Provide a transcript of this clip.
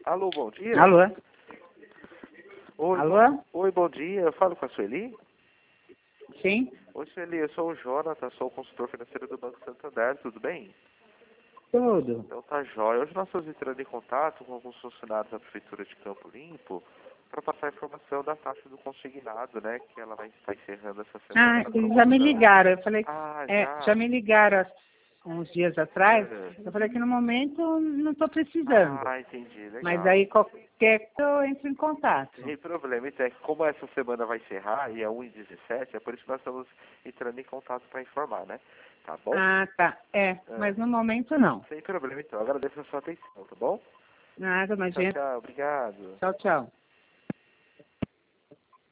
Alô, bom dia. Alô? Oi, Alô? oi, bom dia. Eu falo com a Sueli? Sim? Oi, Sueli, eu sou o Jonathan, sou o consultor financeiro do Banco Santander, tudo bem? Tudo. Então tá jóia. Hoje nós estamos entrando em contato com alguns funcionários da Prefeitura de Campo Limpo para passar a informação da taxa do consignado, né? Que ela vai estar encerrando essa semana. Eles já me ligaram. Eu falei, Ah, já me ligaram uns dias atrás. É. Eu falei que no momento não estou precisando. Ah, entendi, legal. Mas aí qualquer coisa eu entro em contato. Sem problema, então é que como essa semana vai encerrar e é 1 e 17, é por isso que nós estamos entrando em contato para informar, né? Tá bom? Ah, tá. Mas no momento não. Sem problema, então. Agradeço a sua atenção, tá bom? Nada, Tchau, imagina. tchau. Obrigado. Tchau, tchau.